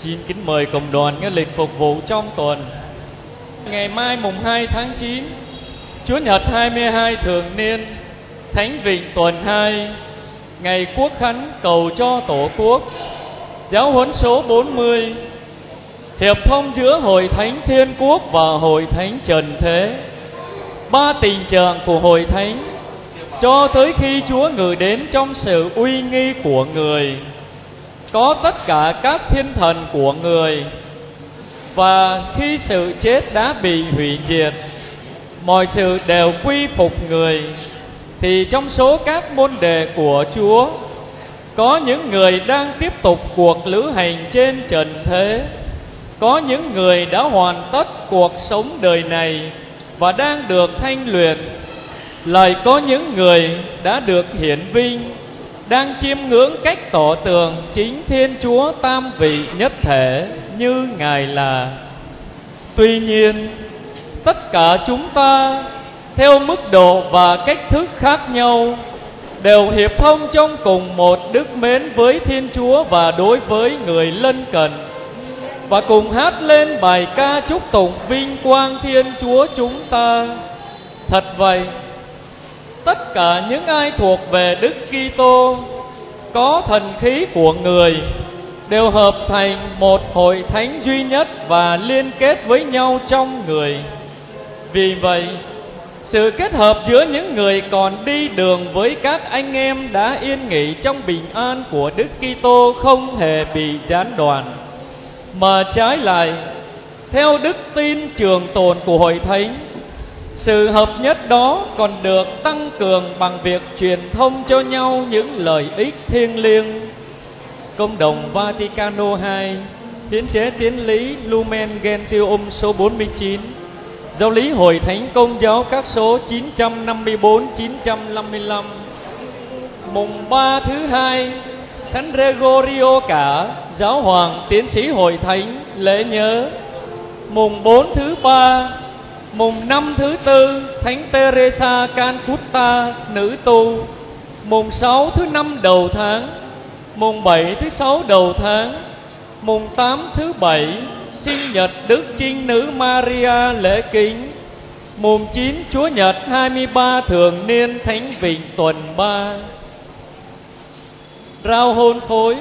Xin kính mời cộng đoàn nghe lịch phục vụ trong tuần. Ngày mai mùng 2 tháng 9, Chúa Nhật 22 thường niên, Thánh Vịnh tuần 2, ngày Quốc khánh cầu cho Tổ quốc. Giáo huấn số 40, hiệp thông giữa Hội Thánh Thiên Quốc và Hội Thánh Trần Thế. Ba tình trạng của Hội Thánh cho tới khi Chúa ngự đến trong sự uy nghi của người. Có tất cả các thiên thần của người, và khi sự chết đã bị hủy diệt, mọi sự đều quy phục người, thì trong số các môn đệ của Chúa có những người đang tiếp tục cuộc lữ hành trên trần thế, có những người đã hoàn tất cuộc sống đời này và đang được thanh luyện, lại có những người đã được hiển vinh, đang chiêm ngưỡng cách tỏ tường chính Thiên Chúa tam vị nhất thể như Ngài là. Tuy nhiên, tất cả chúng ta theo mức độ và cách thức khác nhau đều hiệp thông trong cùng một đức mến với Thiên Chúa và đối với người lân cận, và cùng hát lên bài ca chúc tụng vinh quang Thiên Chúa chúng ta. Thật vậy, tất cả những ai thuộc về Đức Kitô có thần khí của người đều hợp thành một hội thánh duy nhất và liên kết với nhau trong người. Vì vậy, sự kết hợp giữa những người còn đi đường với các anh em đã yên nghỉ trong bình an của Đức Kitô không hề bị gián đoạn, mà trái lại, theo đức tin trường tồn của Hội Thánh, sự hợp nhất đó còn được tăng cường bằng việc truyền thông cho nhau những lợi ích thiêng liêng. Công đồng Vaticano II, hiến chế tiến lý Lumen Gentium số 49, Giáo lý Hội Thánh Công giáo các số 954-955. Mùng 3 thứ hai, Thánh Gregorio Cả, Giáo hoàng tiến sĩ Hội Thánh lễ nhớ. Mùng 4 thứ ba, mùng 5 thứ tư, Thánh Teresa Calcutta, nữ tu. Mùng 6 thứ 5 đầu tháng, mùng 7 thứ 6 đầu tháng, mùng 8 thứ 7, sinh nhật Đức Trinh Nữ Maria lễ kính. Mùng 9 Chúa Nhật 23 thường niên, Thánh Vịnh tuần 3. Rao hôn phối.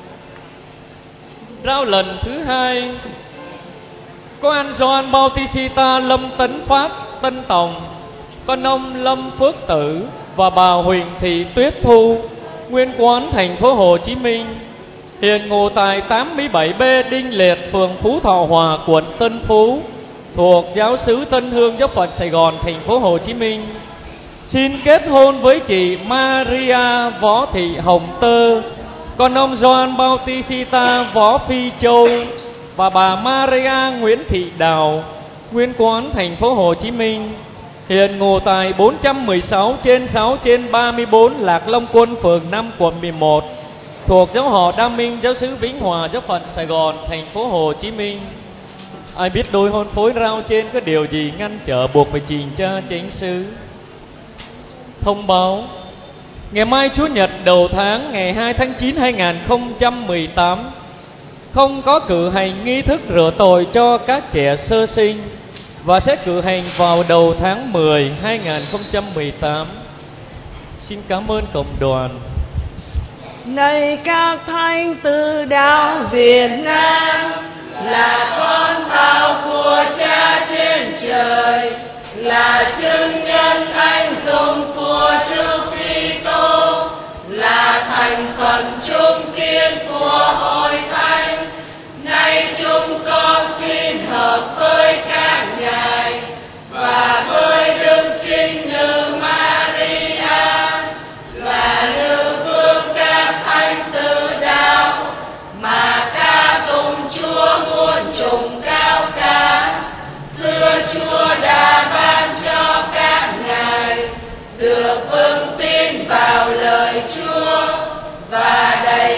Rao lần thứ hai, có anh Gioan Bautista Lâm Tấn Phát, Tân Tòng, con ông Lâm Phước Tử và bà Huỳnh Thị Tuyết Thu, nguyên quán thành phố Hồ Chí Minh, hiện ngụ tại 87B Đinh Liệt, phường Phú Thọ Hòa, quận Tân Phú, thuộc Giáo xứ Tân Hương Giáo phận Sài Gòn, thành phố Hồ Chí Minh. Xin kết hôn với chị Maria Võ Thị Hồng Tơ, con ông Gioan Bautista Võ Phi Châu và bà Maria Nguyễn Thị Đào, nguyên quán thành phố Hồ Chí Minh, hiện ngụ tại 416/6/34 Lạc Long Quân, phường 5, quận 11, thuộc Giáo họ Đa Minh, Giáo xứ Vĩnh Hòa, Giáo phận Sài Gòn, thành phố Hồ Chí Minh. Ai biết đôi hôn phối rao trên có điều gì ngăn trở buộc phải trình tra chánh xứ? Thông báo: ngày mai Chúa Nhật đầu tháng, ngày 2 tháng 9 2018, không có cử hành nghi thức rửa tội cho các trẻ sơ sinh, và sẽ cử hành vào đầu tháng 10 2018. Xin cảm ơn cộng đoàn. Này các thánh tử đạo Việt Nam, là con tàu của Cha trên trời, là chứng nhân anh dũng của Chúa Kitô, là thành phần trung kiên của Hội Thánh. Nay chúng con xin hợp với các ngài và với Đức Trinh Nữ Maria và nữ vương các thánh tử đạo, mà ca tụng Chúa muôn trùng cao ca. Xưa Chúa đã ban cho các ngài được vững tin vào lời Chúa và đầy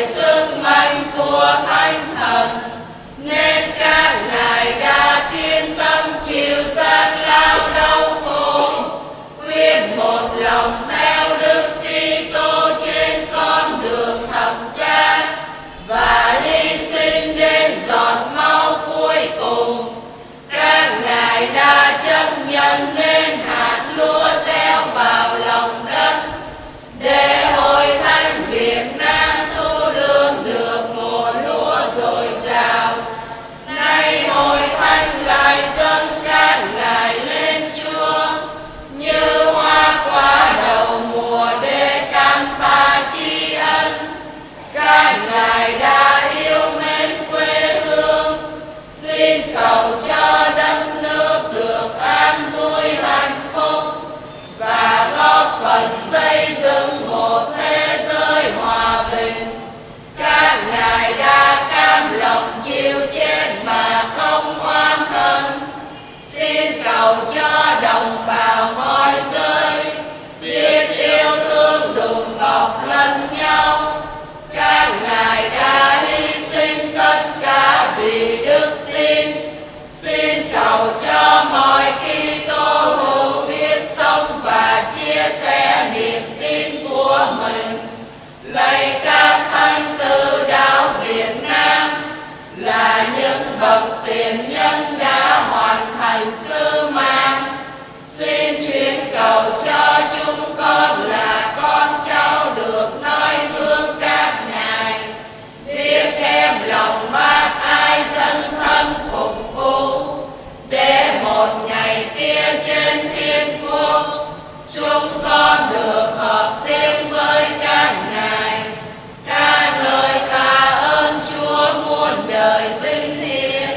bậc tiền nhân đã hoàn thành sứ mạng. Xin chuyên cầu cho chúng con là con cháu được noi gương các ngài, biết thêm lòng bác ái dân thân phục vụ, để một ngày kia trên thiên quốc chúng con được hợp thêm với các ngài, ca ngợi tạ ơn Chúa muôn đời vinh hiển.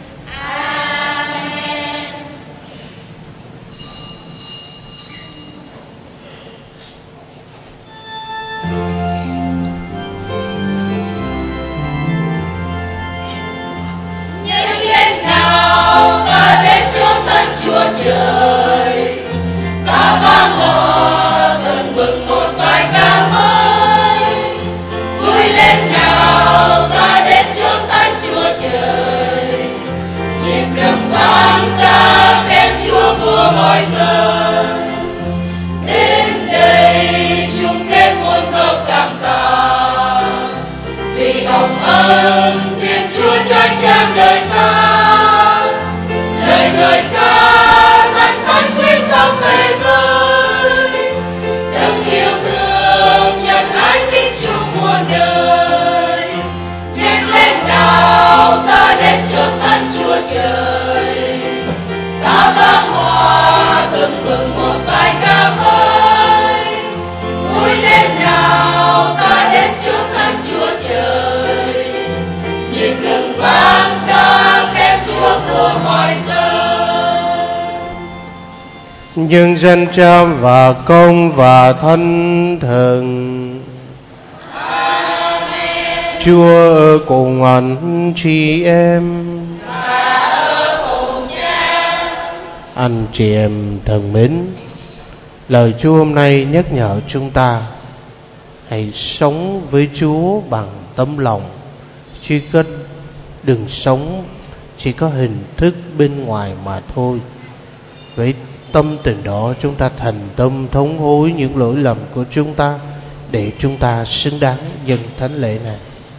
Amen. Nhân lên nào ta đến chốn thánh Chúa trời, ta vang hò tưng bừng một bài ca mới. Vui lên nào ta đến chốn thánh Chúa trời, nhịp cầm vang ca khen Chúa vua mọi giờ. Đến đây chung kết muôn câu cảm tạ, vì hồng ân Thiên Chúa trách trang đời ta. Lời ngợi ca danh thánh quyết không về vơi, đấng yêu thương nhân ái thích chung muôn đời. Nhạc lên nào ta đến chốn thánh Chúa trời, ta vang hòa từng bừng một bài ca mới. Vui lên nào ta đến chốn thánh Chúa trời, nhịp ngừng vang ca khen Chúa của mọi giờ. Nhưng dân cha và công và thân thần. Amen. Chúa ở cùng anh chị em. Anh chị em thân mến, lời Chúa hôm nay nhắc nhở chúng ta hãy sống với Chúa bằng tấm lòng, chứ đừng sống chỉ có hình thức bên ngoài mà thôi. Với tâm tình đó chúng ta thành tâm thống hối những lỗi lầm của chúng ta, để chúng ta xứng đáng dâng thánh lễ này.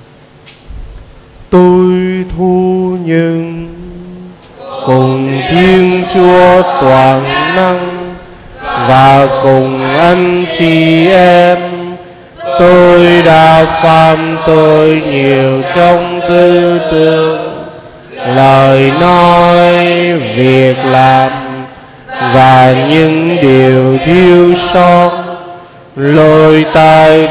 Tôi thu nhận cùng Thiên Chúa toàn năng và cùng anh chị em, tôi đã phạm tội nhiều trong tư tưởng, lời nói, việc làm và những điều thiếu sót. Lỗi tại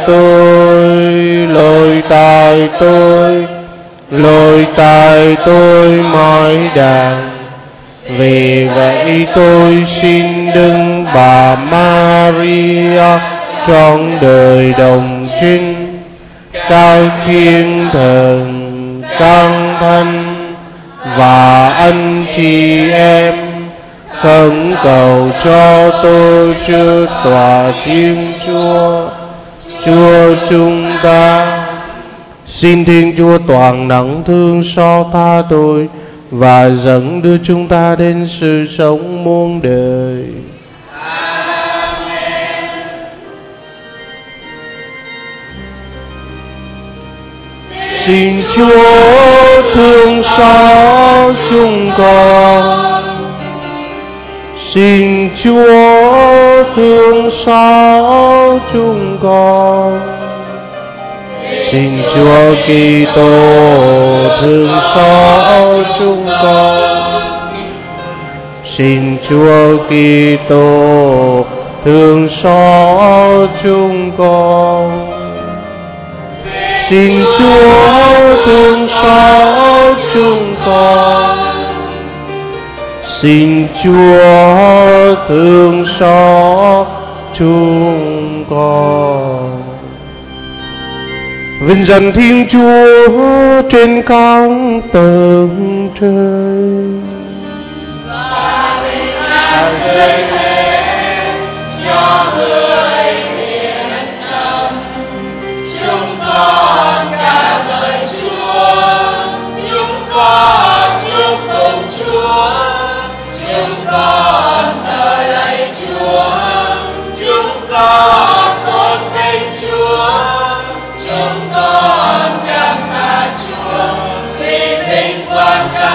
tôi mọi đàn. Vì vậy tôi xin Đức Bà Maria trong đời đồng trinh, các thiên thần, các thánh và anh chị em khẩn cầu cho tôi trước tòa Thiên Chúa chúng ta. Xin Thiên Chúa toàn能thương xót tha tội và dẫn đưa chúng ta đến sự sống muôn đời. Amen. Xin Chúa thương xót chúng con. Xin Chúa thương xót chúng con. Xin Chúa Kitô thương xót chúng con. Xin Chúa Kitô thương xót chúng con. Xin Chúa thương xót chúng con. Xin Chúa thương xót chúng con. Vinh danh Thiên Chúa trên các tầng trời. Và bình an tươi thế cho người thiện tâm. Chúng con ca ngợi Chúa, chúng con chúc tụng Chúa, chúng con thờ lạy Chúa, chúng con tôn vinh Chúa, chúng con cảm tạ Chúa vì vinh quang.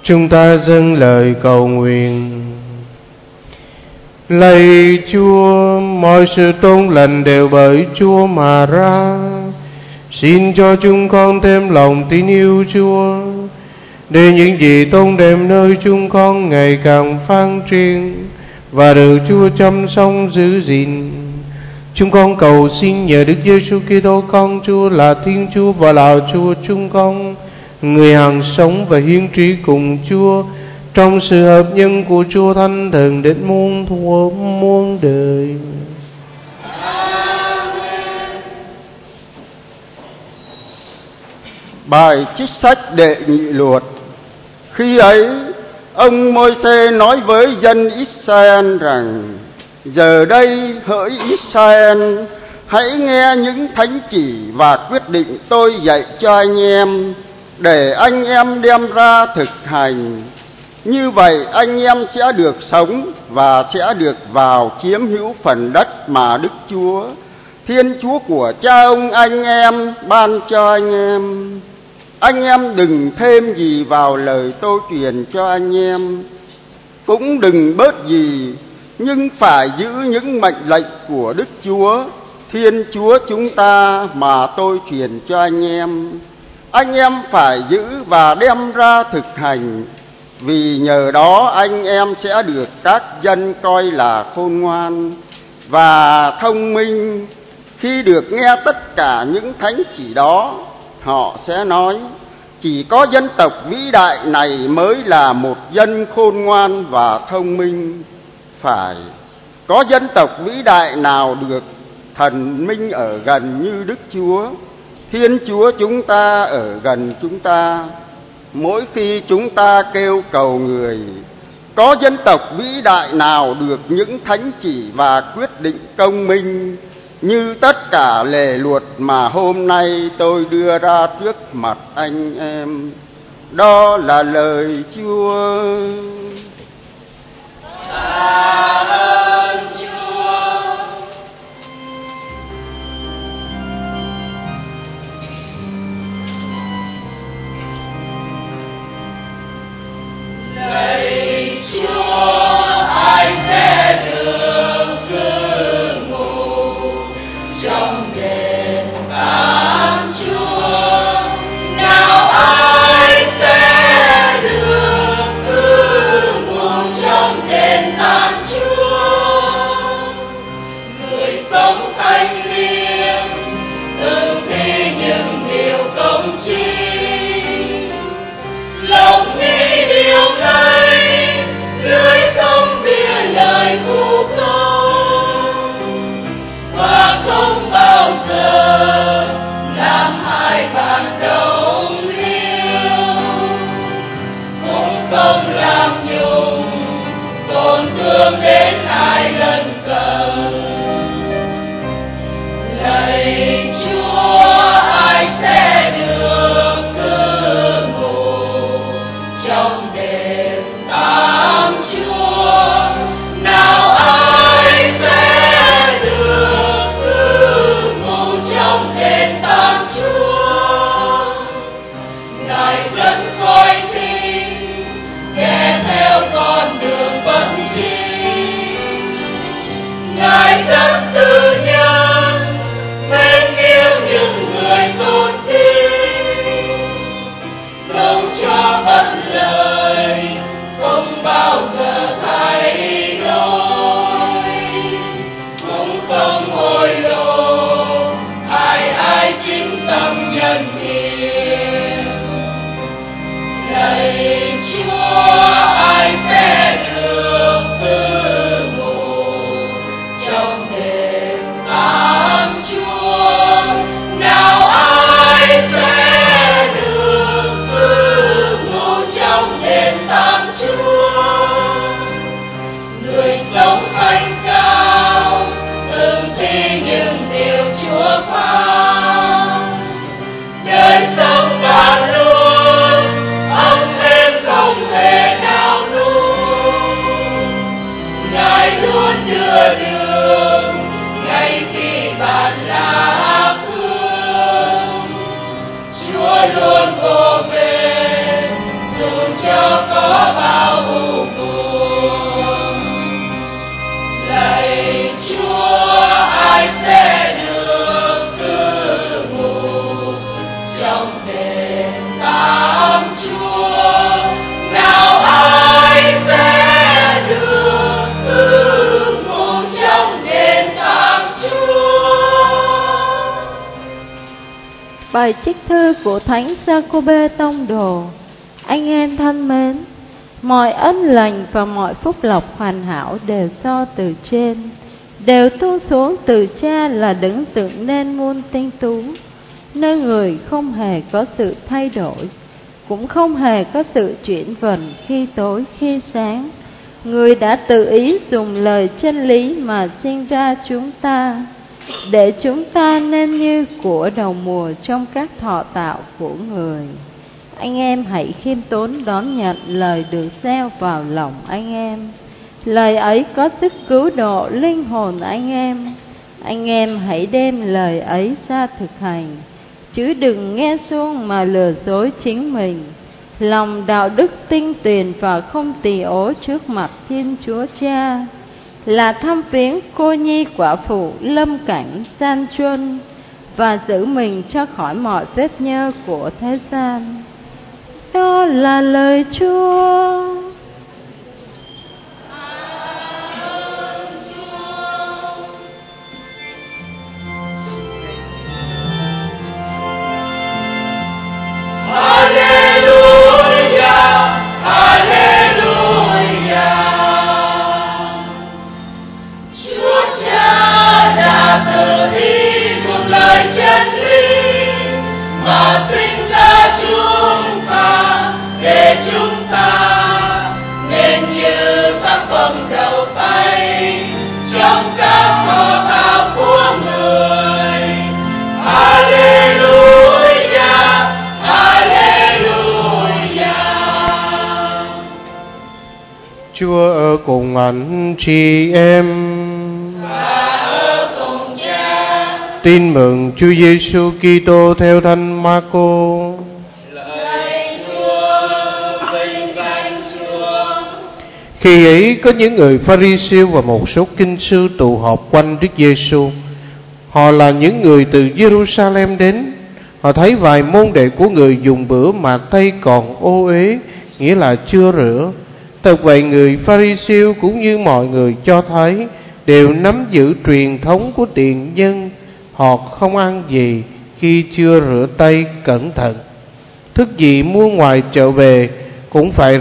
Chúng ta dâng lời cầu nguyện. Lạy Chúa, mọi sự tốt lành đều bởi Chúa mà ra. Xin cho chúng con thêm lòng tin yêu Chúa, để những gì tốt đẹp nơi chúng con ngày càng phát triển và được Chúa chăm sóc giữ gìn. Chúng con cầu xin nhờ Đức Giêsu Kitô con Chúa là Thiên Chúa và là Chúa chúng con, người hằng sống và hiến trí cùng Chúa trong sự hợp nhân của Chúa Thánh Thần đến muôn thuở muôn đời. Bài trích sách Đệ Nhị Luật. Khi ấy, ông Môi-se nói với dân Israel rằng: giờ đây hỡi Israel, hãy nghe những thánh chỉ và quyết định tôi dạy cho anh em, để anh em đem ra thực hành. Như vậy anh em sẽ được sống và sẽ được vào chiếm hữu phần đất mà Đức Chúa, Thiên Chúa của cha ông anh em ban cho anh em. Anh em đừng thêm gì vào lời tôi truyền cho anh em, cũng đừng bớt gì, nhưng phải giữ những mệnh lệnh của Đức Chúa, Thiên Chúa chúng ta mà tôi truyền cho anh em. Anh em phải giữ và đem ra thực hành, vì nhờ đó anh em sẽ được các dân coi là khôn ngoan và thông minh. Khi được nghe tất cả những thánh chỉ đó, họ sẽ nói: chỉ có dân tộc vĩ đại này mới là một dân khôn ngoan và thông minh. Phải, có dân tộc vĩ đại nào được thần minh ở gần như Đức Chúa, Thiên Chúa chúng ta ở gần chúng ta, mỗi khi chúng ta kêu cầu người. Có dân tộc vĩ đại nào được những thánh chỉ và quyết định công minh như tất cả lề luật mà hôm nay tôi đưa ra trước mặt anh em. Đó là lời Chúa. Lạy Chúa, ai sẽ được cư ngụ trong đền tạm Chúa? Nào ai sẽ được cư ngụ trong đền tạm Chúa? Bài trích thư của Thánh Giacôbê Tông Đồ. Anh em thân mến, mọi ân lành và mọi phúc lộc hoàn hảo đều do từ trên, đều tuôn xuống từ Cha là đấng dựng nên muôn tinh tú, nơi người không hề có sự thay đổi, cũng không hề có sự chuyển vần khi tối khi sáng. Người đã tự ý dùng lời chân lý mà sinh ra chúng ta, để chúng ta nên như của đầu mùa trong các thọ tạo của người. Anh em hãy khiêm tốn đón nhận lời được gieo vào lòng anh em. Lời ấy có sức cứu độ linh hồn anh em. Anh em hãy đem lời ấy ra thực hành, chứ đừng nghe suông mà lừa dối chính mình. Lòng đạo đức tinh tuyền và không tỳ ố trước mặt Thiên Chúa Cha, là thăm viếng cô nhi quả phụ lâm cảnh gian truân, và giữ mình cho khỏi mọi vết nhơ của thế gian. Đó là lời Chúa. Chúa ở cùng anh chị em. Và ở cùng Cha. Tin mừng Chúa Giêsu Kitô theo Thánh Marco. Lạy Chúa, vinh danh Chúa. Khi ấy có những người Pha-ri-siêu và một số kinh sư tụ họp quanh Đức Giêsu. Họ là những người từ Giê-ru-sa-lem đến. Họ thấy vài môn đệ của người dùng bữa mà tay còn ô uế, nghĩa là chưa rửa. Thật vậy, người Pha-ri-siêu cũng như mọi người Do Thái đều nắm giữ truyền thống của tiền nhân. Họ không ăn gì khi chưa rửa tay cẩn thận. Thức gì mua ngoài chợ về cũng phải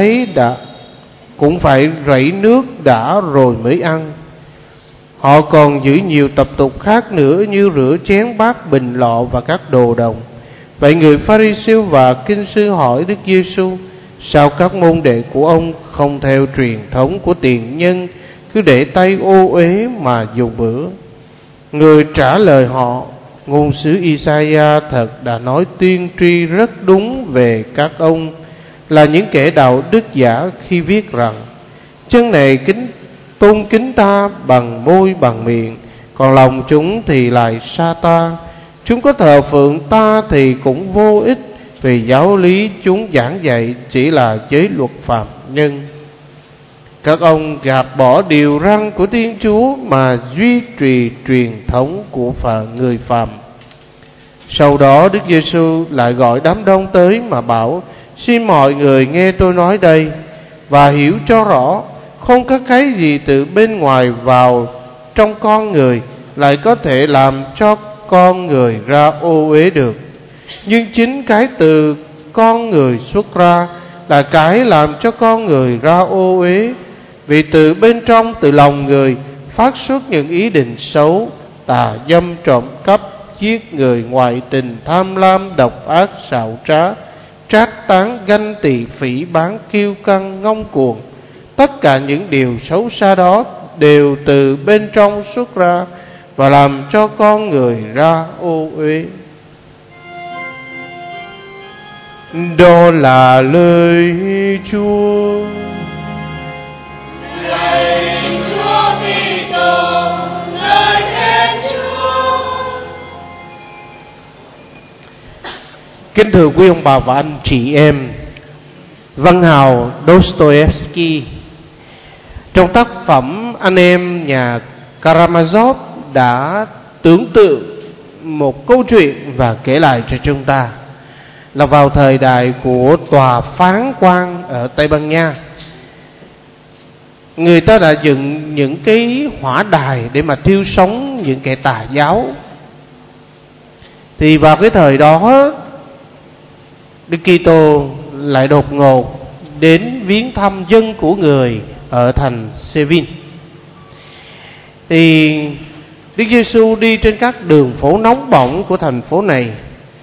rảy nước đã rồi mới ăn. Họ còn giữ nhiều tập tục khác nữa, như rửa chén bát bình lọ và các đồ đồng. Vậy người Pha-ri-siêu và kinh sư hỏi Đức Giêsu: sao các môn đệ của ông không theo truyền thống của tiền nhân, cứ để tay ô uế mà dùng bữa? Người trả lời họ: ngôn sứ Isaiah thật đã nói tiên tri rất đúng về các ông, là những kẻ đạo đức giả, khi viết rằng: chân này tôn kính ta bằng môi bằng miệng, còn lòng chúng thì lại xa ta. Chúng có thờ phượng ta thì cũng vô ích, vì giáo lý chúng giảng dạy chỉ là giới luật phạm nhân. Các ông gạt bỏ điều răn của Thiên Chúa mà duy trì truyền thống của người phàm. Sau đó Đức Giêsu lại gọi đám đông tới mà bảo: xin mọi người nghe tôi nói đây và hiểu cho rõ, không có cái gì từ bên ngoài vào trong con người lại có thể làm cho con người ra ô uế được, nhưng chính cái từ con người xuất ra là cái làm cho con người ra ô uế. Vì từ bên trong, từ lòng người phát xuất những ý định xấu, tà dâm, trộm cắp, giết người, ngoại tình, tham lam, độc ác, xảo trá, trác tán, ganh tị, phỉ báng, kiêu căng, ngông cuồng. Tất cả những điều xấu xa đó đều từ bên trong xuất ra và làm cho con người ra ô uế. Đó là lời Chúa. Lạy Chúa Kitô, ngợi khen Chúa. Kính thưa quý ông bà và anh chị em, văn hào Dostoevsky trong tác phẩm Anh em nhà Karamazov đã tưởng tượng một câu chuyện và kể lại cho chúng ta là vào thời đại của tòa phán quan ở Tây Ban Nha, người ta đã dựng những cái hỏa đài để mà thiêu sống những kẻ tà giáo. Thì vào cái thời đó, Đức Kitô lại đột ngột đến viếng thăm dân của người ở thành Seville. Thì Đức Giêsu đi trên các đường phố nóng bỏng của thành phố này.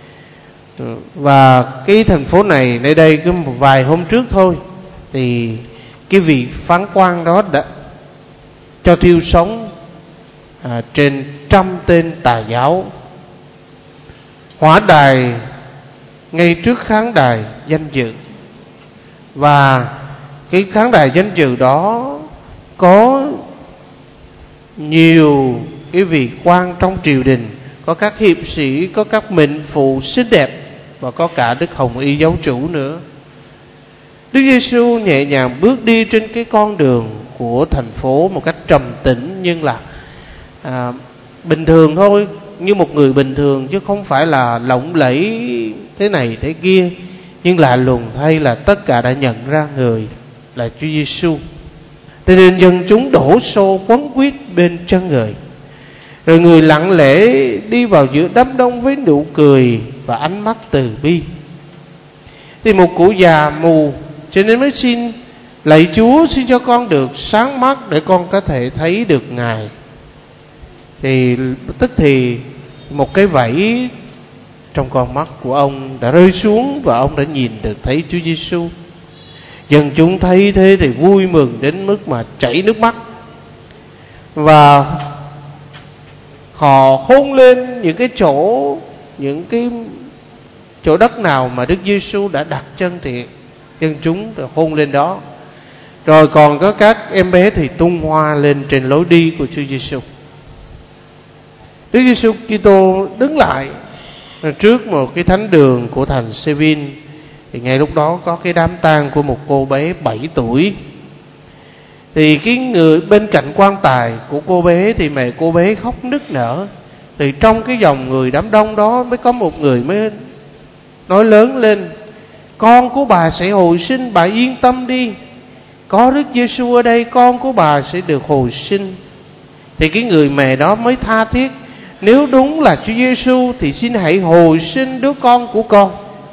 Và cái thành phố này nơi đây cứ một vài hôm trước thôi, thì cái vị phán quan đó đã cho thiêu sống trên 100 tên tà giáo. Hỏa đài ngay trước khán đài danh dự, và cái khán đài danh dự đó có nhiều cái vị quan trong triều đình, có các hiệp sĩ, có các mệnh phụ xinh đẹp, và có cả Đức Hồng Y giáo chủ nữa. Đức Giêsu nhẹ nhàng bước đi trên cái con đường của thành phố một cách trầm tĩnh, nhưng là bình thường thôi, như một người bình thường, chứ không phải là lộng lẫy thế này thế kia. Nhưng lạ lùng thay là tất cả đã nhận ra người là Chúa Giêsu. Thế nên dân chúng đổ xô quấn quýt bên chân người. Rồi người lặng lẽ đi vào giữa đám đông với nụ cười và ánh mắt từ bi. Thì một cụ già mù cho nên mới xin: lạy Chúa, xin cho con được sáng mắt để con có thể thấy được Ngài. Thì tức thì một cái vảy trong con mắt của ông đã rơi xuống, và ông đã nhìn được thấy Chúa Giêsu. Dân chúng thấy thế thì vui mừng đến mức mà chảy nước mắt, và họ hôn lên những cái chỗ đất nào mà Đức Giêsu đã đặt chân, thì dân chúng hôn lên đó. Rồi còn có các em bé thì tung hoa lên trên lối đi của Chúa Giêsu. Đức Giêsu Kitô đứng lại trước một cái thánh đường của thành Seville. Thì ngay lúc đó có cái đám tang của một cô bé 7 tuổi. Thì cái người bên cạnh quan tài của cô bé thì mẹ cô bé khóc nức nở. Thì trong cái dòng người đám đông đó mới có một người mới nói lớn lên: con của bà sẽ hồi sinh, bà yên tâm đi. Có Đức Giêsu ở đây, con của bà sẽ được hồi sinh. Thì cái người mẹ đó mới tha thiết: nếu đúng là Chúa Giêsu thì xin hãy hồi sinh đứa con của con.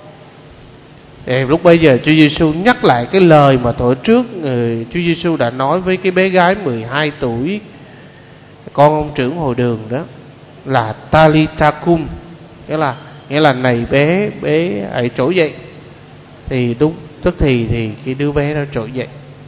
Thì lúc bây giờ Chúa Giêsu nhắc lại cái lời mà thuở trước Chúa Giêsu đã nói với cái bé gái 12 tuổi, con ông trưởng hồi đường đó, là Talitha cum, nghĩa là này bé hãy trỗi dậy. Thì đúng tức thì cái đứa bé đó trỗi dậy.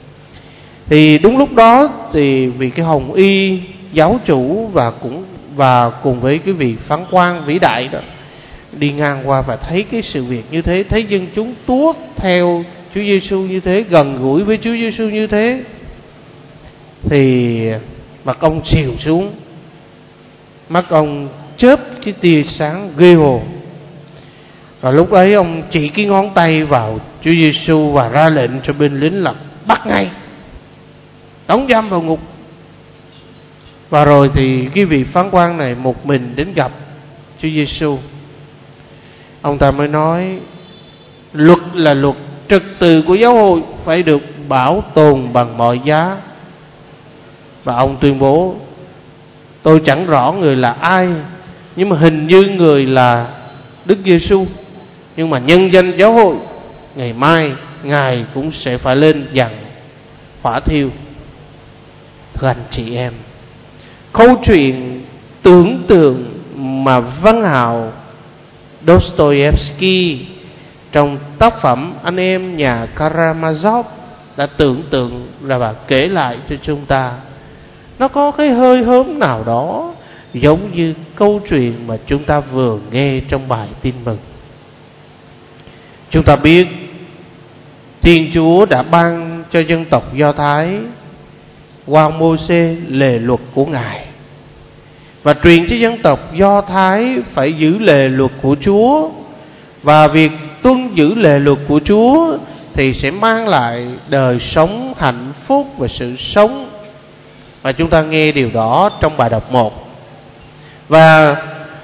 Thì đúng lúc đó thì vì cái Hồng Y giáo chủ và cùng với cái vị phán quan vĩ đại đó đi ngang qua và thấy cái sự việc như thế, thấy dân chúng tuốt theo Chúa Giêsu như thế, gần gũi với Chúa Giêsu như thế, thì mặt ông xìu xuống, mắt ông chớp cái tia sáng ghê hồn. Và lúc ấy ông chỉ cái ngón tay vào Chúa Giêsu và ra lệnh cho binh lính là bắt ngay, đóng giam vào ngục. Và rồi thì cái vị phán quan này một mình đến gặp Chúa Giêsu. Ông ta mới nói: luật là luật, trật tự của giáo hội phải được bảo tồn bằng mọi giá. Và ông tuyên bố: tôi chẳng rõ người là ai, nhưng mà hình như người là Đức Giêsu. Nhưng mà nhân danh giáo hội, ngày mai Ngài cũng sẽ phải lên giàn hỏa thiêu. Thưa anh chị em, câu chuyện tưởng tượng mà văn hào Dostoevsky trong tác phẩm Anh em nhà Karamazov đã tưởng tượng ra và kể lại cho chúng ta, nó có cái hơi hớm nào đó giống như câu chuyện mà chúng ta vừa nghe trong bài tin mừng. Chúng ta biết Thiên Chúa đã ban cho dân tộc Do Thái qua Mô-sê lề luật của Ngài, và truyền cho dân tộc Do Thái phải giữ lề luật của Chúa. Và việc tuân giữ lề luật của Chúa thì sẽ mang lại đời sống hạnh phúc và sự sống. Và chúng ta nghe điều đó trong bài đọc 1. Và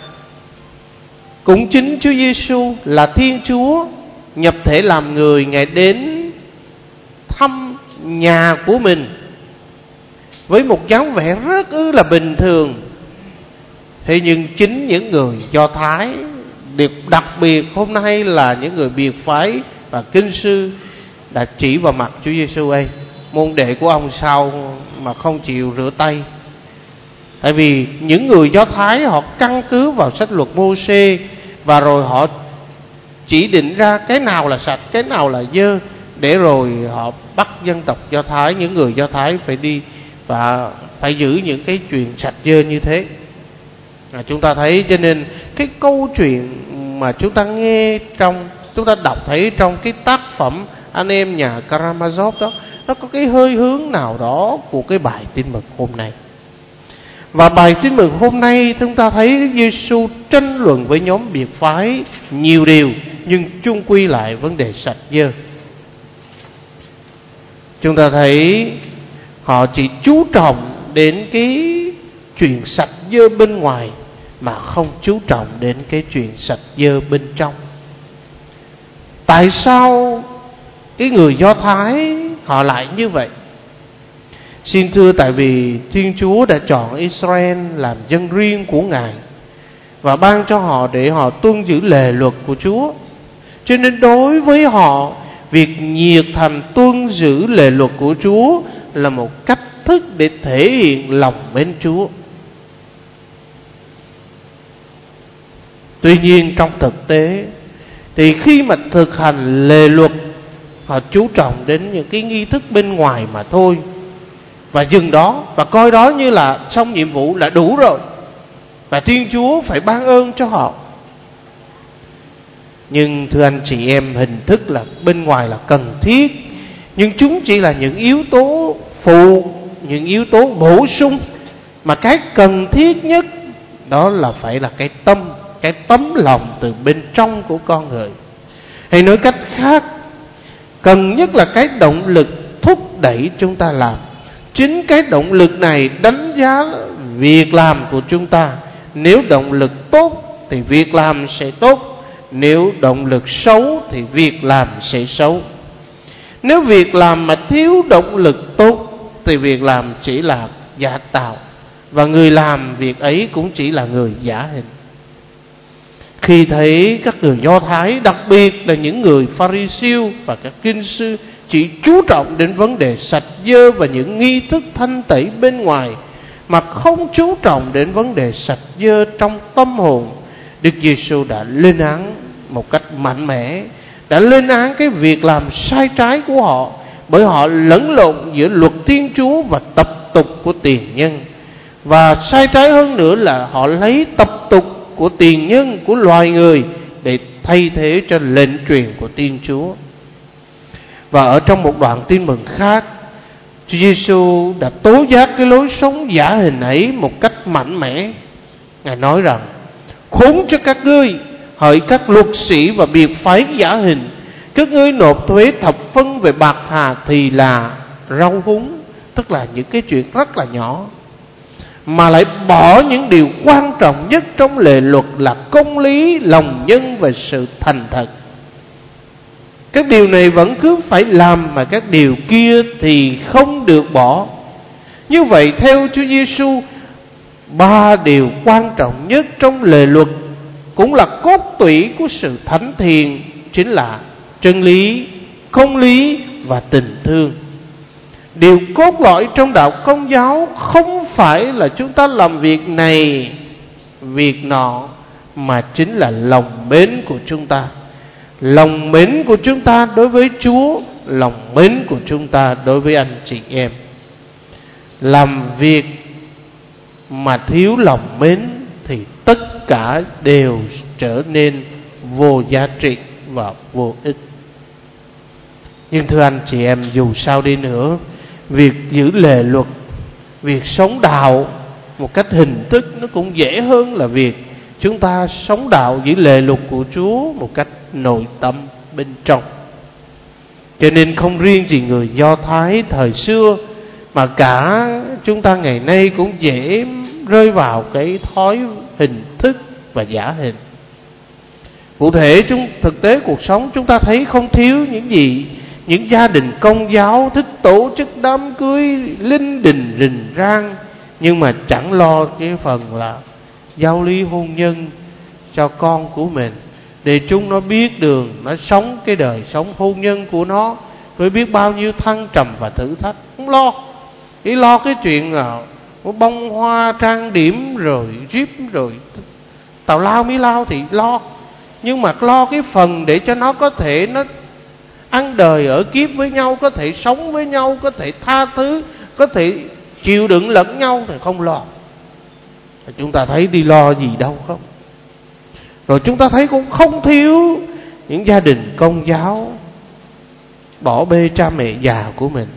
cũng chính Chúa Giêsu là Thiên Chúa nhập thể làm người, Ngài đến thăm nhà của mình với một dáng vẻ rất là bình thường. Thế nhưng chính những người Do Thái Điều đặc biệt hôm nay là những người biệt phái và kinh sư đã chỉ vào mặt Chúa Giêsu ấy, môn đệ của ông sao mà không chịu rửa tay. Tại vì những người Do Thái họ căn cứ vào sách luật Mô-sê, và rồi họ chỉ định ra cái nào là sạch, cái nào là dơ, để rồi họ bắt dân tộc Do Thái, những người Do Thái phải đi và phải giữ những cái chuyện sạch dơ như thế. Chúng ta thấy, cho nên cái câu chuyện mà chúng ta nghe chúng ta đọc thấy trong cái tác phẩm Anh Em Nhà Karamazov đó, nó có cái hơi hướng nào đó của cái bài tin mừng hôm nay. Và bài tin mừng hôm nay chúng ta thấy Đức Giêsu tranh luận với nhóm biệt phái nhiều điều, nhưng chung quy lại vấn đề sạch dơ. Chúng ta thấy họ chỉ chú trọng đến cái chuyện sạch dơ bên ngoài, mà không chú trọng đến cái chuyện sạch dơ bên trong. Tại sao cái người Do Thái họ lại như vậy? Xin thưa, tại vì Thiên Chúa đã chọn Israel làm dân riêng của Ngài và ban cho họ để họ tuân giữ lề luật của Chúa. Cho nên đối với họ, việc nhiệt thành tuân giữ lề luật của Chúa là một cách thức để thể hiện lòng mến Chúa. Tuy nhiên trong thực tế thì khi mà thực hành lề luật, họ chú trọng đến những cái nghi thức bên ngoài mà thôi, và dừng đó và coi đó như là xong nhiệm vụ là đủ rồi, và Thiên Chúa phải ban ơn cho họ. Nhưng thưa anh chị em, hình thức là bên ngoài là cần thiết, nhưng chúng chỉ là những yếu tố phụ, những yếu tố bổ sung, mà cái cần thiết nhất đó là phải là cái tâm, cái tấm lòng từ bên trong của con người. Hay nói cách khác, cần nhất là cái động lực thúc đẩy chúng ta làm. Chính cái động lực này đánh giá việc làm của chúng ta. Nếu động lực tốt thì việc làm sẽ tốt, nếu động lực xấu thì việc làm sẽ xấu. Nếu việc làm mà thiếu động lực tốt thì việc làm chỉ là giả tạo, và người làm việc ấy cũng chỉ là người giả hình. Khi thấy các người Do Thái, đặc biệt là những người Pha-ri-siêu và các kinh sư chỉ chú trọng đến vấn đề sạch dơ và những nghi thức thanh tẩy bên ngoài, mà không chú trọng đến vấn đề sạch dơ trong tâm hồn, Đức Giêsu đã lên án một cách mạnh mẽ, đã lên án cái việc làm sai trái của họ, bởi họ lẫn lộn giữa luật Thiên Chúa và tập tục của tiền nhân. Và sai trái hơn nữa là họ lấy tập tục của tiền nhân, của loài người để thay thế cho lệnh truyền của Thiên Chúa. Và ở trong một đoạn tin mừng khác, Chúa Giêsu đã tố giác cái lối sống giả hình ấy một cách mạnh mẽ. Ngài nói rằng: khốn cho các ngươi, hỡi các luật sĩ và biệt phái giả hình, các ngươi nộp thuế thập phân về bạc hà thì là rau húng, tức là những cái chuyện rất là nhỏ, mà lại bỏ những điều quan trọng nhất trong lề luật là công lý, lòng nhân và sự thành thật. Các điều này vẫn cứ phải làm, mà các điều kia thì không được bỏ. Như vậy theo Chúa Giêsu, 3 điều quan trọng nhất trong lề luật cũng là cốt tủy của sự thánh thiện, chính là chân lý, công lý và tình thương. Điều cốt lõi trong đạo Công giáo không phải là chúng ta làm việc này, việc nọ, mà chính là lòng mến của chúng ta. Lòng mến của chúng ta đối với Chúa, lòng mến của chúng ta đối với anh chị em. Làm việc mà thiếu lòng mến thì tất cả đều trở nên vô giá trị và vô ích. Nhưng thưa anh chị em, dù sao đi nữa, việc giữ lề luật, việc sống đạo một cách hình thức nó cũng dễ hơn là việc chúng ta sống đạo giữ lề luật của Chúa một cách nội tâm bên trong. Cho nên không riêng gì người Do Thái thời xưa, mà cả chúng ta ngày nay cũng dễ rơi vào cái thói hình thức và giả hình. Cụ thể, thực tế cuộc sống chúng ta thấy không thiếu những gì. Những gia đình Công giáo thích tổ chức đám cưới linh đình rình rang, nhưng mà chẳng lo cái phần là giao lý hôn nhân, cho con của mình, để chúng nó biết đường, nó sống cái đời sống hôn nhân của nó với biết bao nhiêu thăng trầm và thử thách. Không lo, chỉ lo cái chuyện bông hoa trang điểm rồi ríp rồi tào lao mí lao thì lo, nhưng mà lo cái phần để cho nó có thể nó ăn đời ở kiếp với nhau, có thể sống với nhau, có thể tha thứ, có thể chịu đựng lẫn nhau thì không lo. Chúng ta thấy đi lo gì đâu không. Rồi chúng ta thấy cũng không thiếu những gia đình công giáo bỏ bê cha mẹ già của mình.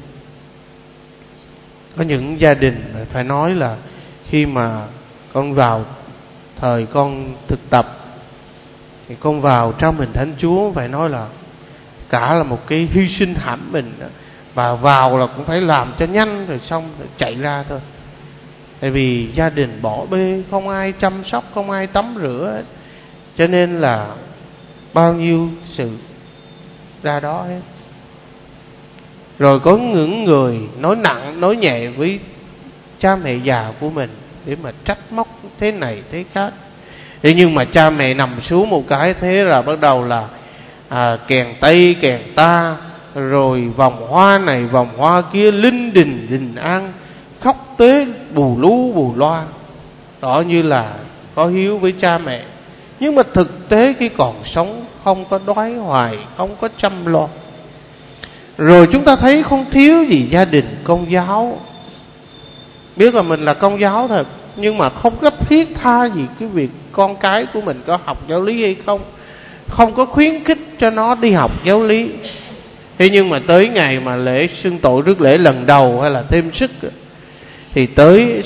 Có những gia đình phải nói là khi mà con vào thời con thực tập thì con vào trong mình Thánh Chúa, phải nói là cả là một cái hy sinh hãm mình, và vào là cũng phải làm cho nhanh rồi xong rồi chạy ra thôi. Tại vì gia đình bỏ bê, không ai chăm sóc, không ai tắm rửa hết, cho nên là bao nhiêu sự ra đó hết. Rồi có những người nói nặng nói nhẹ với cha mẹ già của mình để mà trách móc thế này thế khác. Thế nhưng mà cha mẹ nằm xuống một cái thế là bắt đầu là kèn tây kèn ta, rồi vòng hoa này vòng hoa kia, linh đình đình an, khóc tế bù lú bù loa, đó như là có hiếu với cha mẹ. Nhưng mà thực tế khi còn sống không có đoái hoài, không có chăm lo. Rồi chúng ta thấy không thiếu gì gia đình công giáo, biết là mình là công giáo thật, nhưng mà không có thiết tha gì cái việc con cái của mình có học giáo lý hay không, không có khuyến khích cho nó đi học giáo lý. Thế nhưng mà tới ngày mà lễ xưng tội rước lễ lần đầu hay là thêm sức thì tới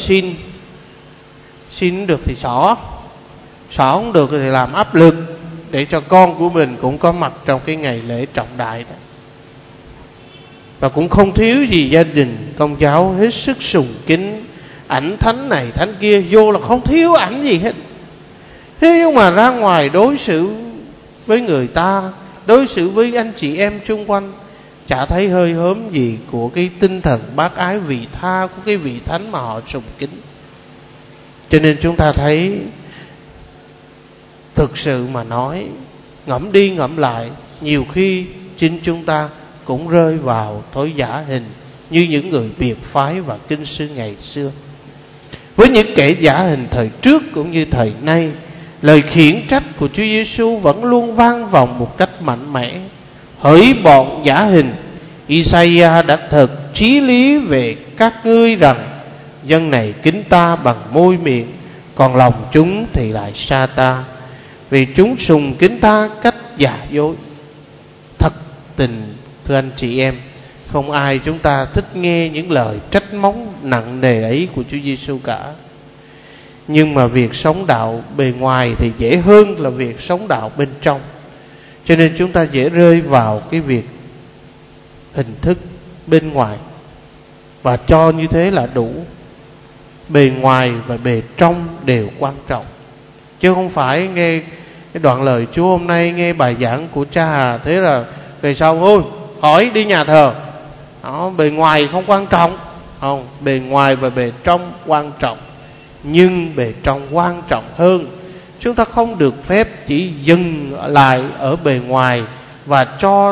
xin được thì xỏ không được thì làm áp lực để cho con của mình cũng có mặt trong cái ngày lễ trọng đại đó. Và cũng không thiếu gì gia đình công giáo hết sức sùng kính ảnh thánh này thánh kia, vô là không thiếu ảnh gì hết. Thế nhưng mà ra ngoài đối xử với người ta, đối xử với anh chị em chung quanh, chả thấy hơi hớm gì của cái tinh thần bác ái vị tha của cái vị thánh mà họ sùng kính. Cho nên chúng ta thấy, thực sự mà nói, ngẫm đi ngẫm lại, nhiều khi chính chúng ta cũng rơi vào thói giả hình như những người biệt phái và kinh sư ngày xưa. Với những kẻ giả hình thời trước cũng như thời nay, lời khiển trách của Chúa Giêsu vẫn luôn vang vọng một cách mạnh mẽ: hỡi bọn giả hình, Isaiah đã thật chí lý về các ngươi rằng dân này kính ta bằng môi miệng, còn lòng chúng thì lại xa ta, vì chúng sùng kính ta cách giả dối. Thật tình thưa anh chị em, không ai chúng ta thích nghe những lời trách móc nặng nề ấy của Chúa Giêsu cả. Nhưng mà việc sống đạo bề ngoài thì dễ hơn là việc sống đạo bên trong. Cho nên chúng ta dễ rơi vào cái việc hình thức bên ngoài và cho như thế là đủ. Bề ngoài và bề trong đều quan trọng, chứ không phải nghe cái đoạn lời Chúa hôm nay, nghe bài giảng của cha Hà, thế là về sau ôi hỏi đi nhà thờ. Đó, bề ngoài không quan trọng. Không, bề ngoài và bề trong quan trọng, nhưng bề trong quan trọng hơn. Chúng ta không được phép chỉ dừng lại ở bề ngoài và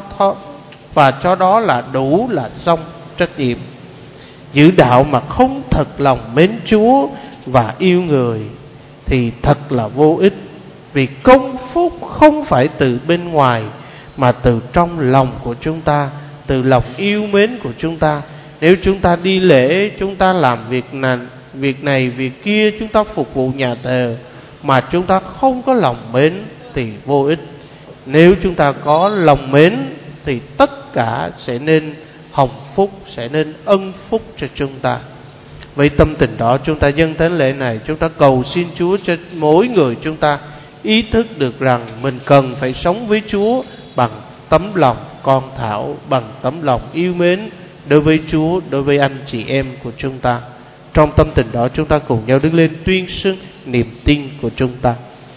cho đó là đủ, là xong trách nhiệm. Giữ đạo mà không thật lòng mến Chúa và yêu người thì thật là vô ích, vì công phúc không phải từ bên ngoài mà từ trong lòng của chúng ta, từ lòng yêu mến của chúng ta. Nếu chúng ta đi lễ, chúng ta làm việc này việc kia, chúng ta phục vụ nhà thờ mà chúng ta không có lòng mến thì vô ích. Nếu chúng ta có lòng mến thì tất cả sẽ nên hồng phúc, sẽ nên ân phúc cho chúng ta. Với tâm tình đó, chúng ta dâng thánh lễ này, chúng ta cầu xin Chúa cho mỗi người chúng ta ý thức được rằng mình cần phải sống với Chúa bằng tấm lòng con thảo, bằng tấm lòng yêu mến đối với Chúa, đối với anh chị em của chúng ta. Trong tâm tình đó, chúng ta cùng nhau đứng lên tuyên xưng niềm tin của chúng ta.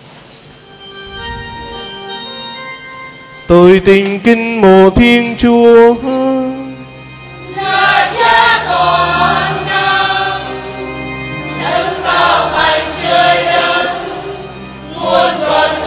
Tôi tin kính mộ Thiên Chúa, là Cha toàn năng, đứng cao thành trời đất, muôn tuần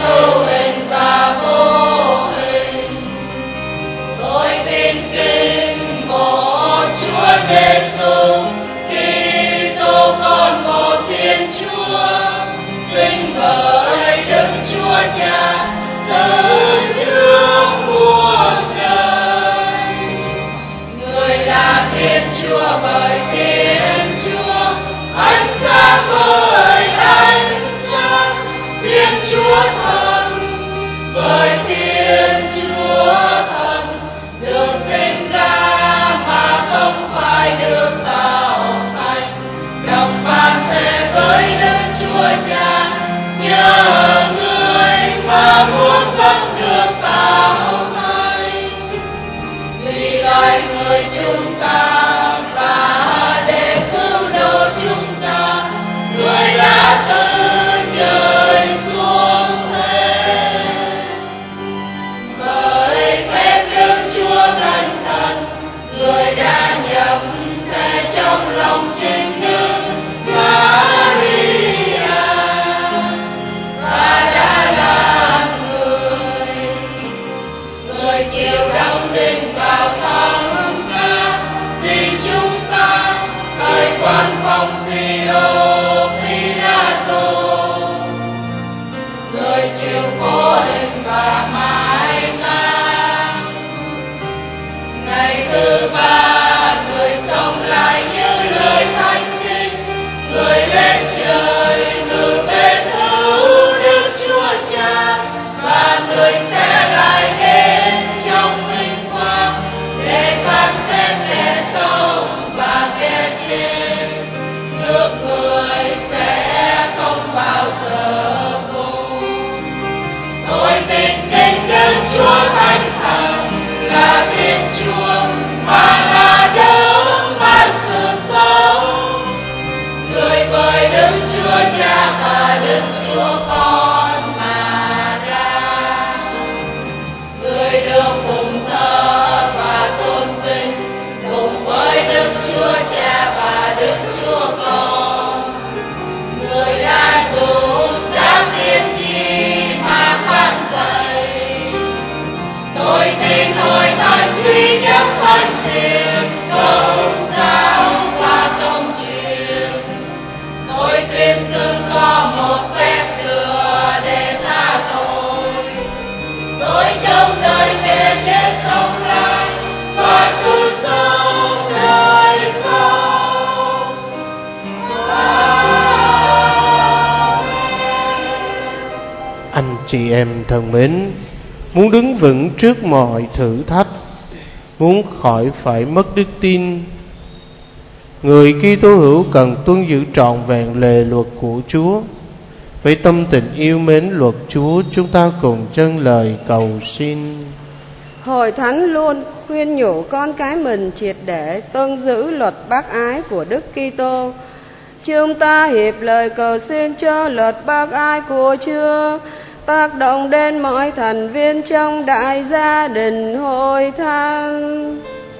Anh chị em thân mến, muốn đứng vững trước mọi thử thách, muốn khỏi phải mất đức tin, người Kitô hữu cần tuân giữ trọn vẹn lề luật của Chúa. Với tâm tình yêu mến luật Chúa, chúng ta cùng dâng lời cầu xin. Hội Thánh luôn khuyên nhủ con cái mình triệt để tuân giữ luật bác ái của Đức Kitô. Chúng ta hiệp lời cầu xin cho luật bác ái của Chúa tác động đến mọi thành viên trong đại gia đình Hội Thánh.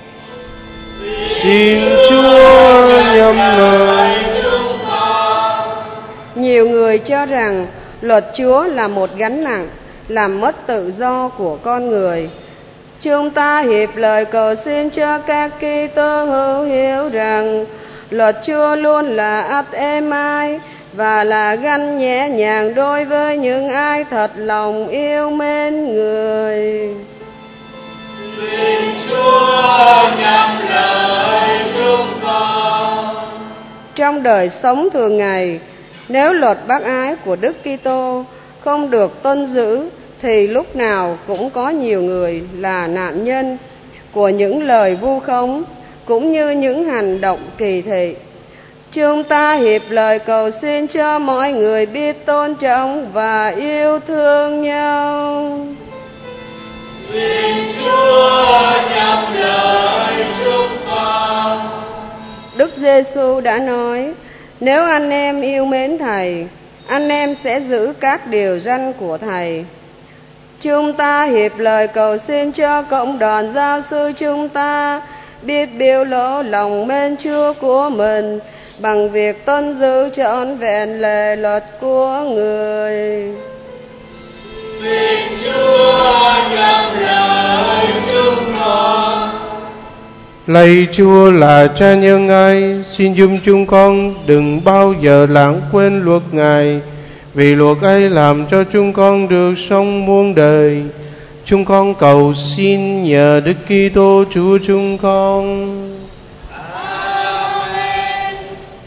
Xin Chúa nhắm lời. Nhiều người cho rằng luật Chúa là một gánh nặng, làm mất tự do của con người. Chúng ta hiệp lời cầu xin cho các Kitô hữu hiểu rằng luật Chúa luôn là ắt êm ái và là gánh nhẹ nhàng đối với những ai thật lòng yêu mến người. Xin Chúa nhắm lời chúng con. Trong đời sống thường ngày, nếu luật bác ái của Đức Kitô không được tuân giữ thì lúc nào cũng có nhiều người là nạn nhân của những lời vu khống cũng như những hành động kỳ thị. Chúng ta hiệp lời cầu xin cho mọi người biết tôn trọng và yêu thương nhau. Xin Chúa nhắm lời chúng con. Đức Giêsu đã nói, nếu anh em yêu mến Thầy, anh em sẽ giữ các điều răn của Thầy. Chúng ta hiệp lời cầu xin cho cộng đoàn giáo sư chúng ta biết biểu lộ lòng mến Chúa của mình bằng việc tuân giữ trọn vẹn lề luật của người. Xin Chúa nhắm lời chúng con. Lạy Chúa là Cha nhân ái, xin giúp chúng con đừng bao giờ lãng quên luật Ngài, vì luật ấy làm cho chúng con được sống muôn đời. Chúng con cầu xin nhờ Đức Kitô Chúa chúng con. Amen.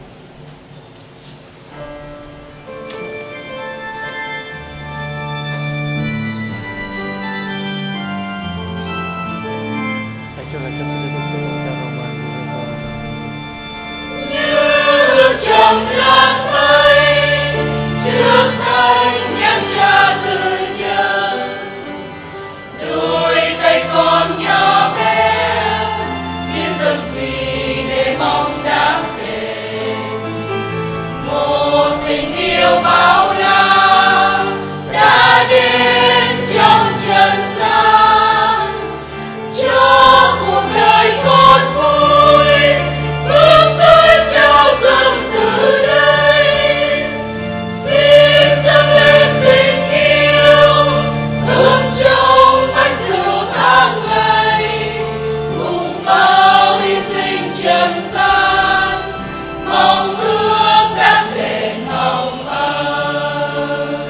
Như trong lãng mây trước Thầy nhắc Cha từ giờ, đôi tay con nhỏ bé biết từng gì để mong đáp về một tình yêu bao la đã đến trong trần gian cho cuộc đời con vui hướng tới trao dâng từ đây. Xin dâng lên tình yêu thơm trong ánh rượu tháng ngày cùng bao hy sinh trần gian mong ước đáp đền hồng ân.